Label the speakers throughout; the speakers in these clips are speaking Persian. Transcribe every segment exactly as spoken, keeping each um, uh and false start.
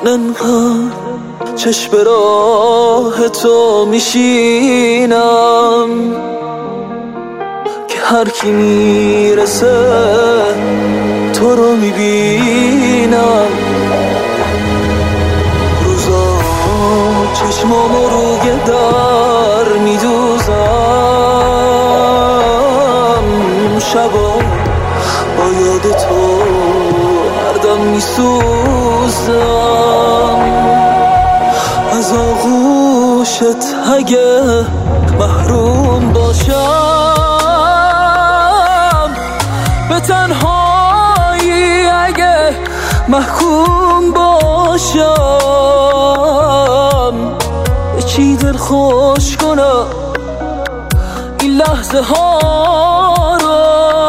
Speaker 1: من انقدر چشم به راه تو میشینم که هر کی میرسه تو رو میبینم. روزا چشمامو روی در میدوزم، شبا با یاد تو هر دم میسوزم. از آغوشت اگه محروم باشم، به تنهایی اگه محکوم باشم، به چی دل خوش کنم این لحظه ها رو،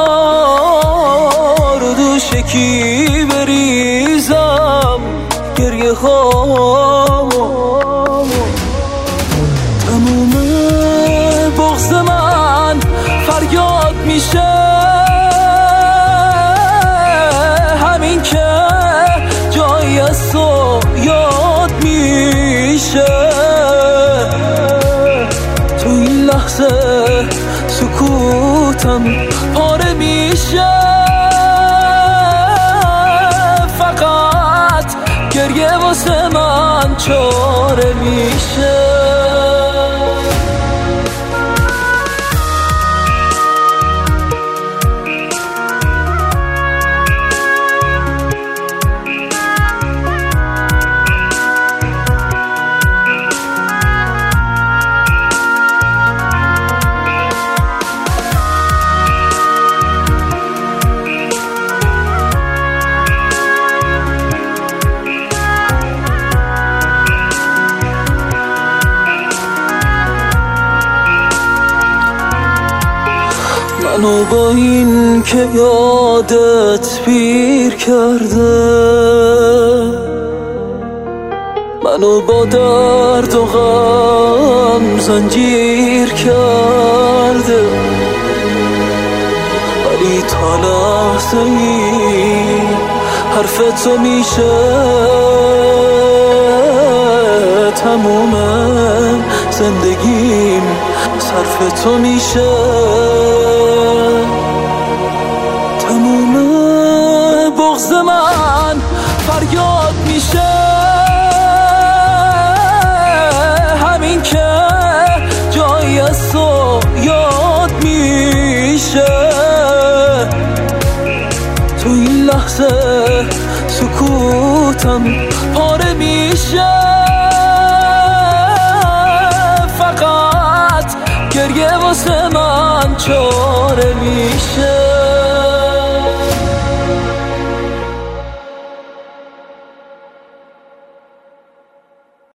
Speaker 1: رو دوش کی بریزم گریه ها. تموم بغض من فریاد میشه، همین که جایی از تو یاد میشه. تو این لحظه سکوتم پاره میشه، فقط گریه واسه من چاره میشه. منو با این که یادت پیر کرده، منو با درد و غم زنجیر کرده، ولی تا لحظه ای حرف تو میشه تموم زندگیم، صرف تو میشه. تموم بغض من فریاد میشه، همین که جایی از تو یاد میشه. تو این لحظه سکوتم پاره میشه، فقط گریه واسه من چاره میشه.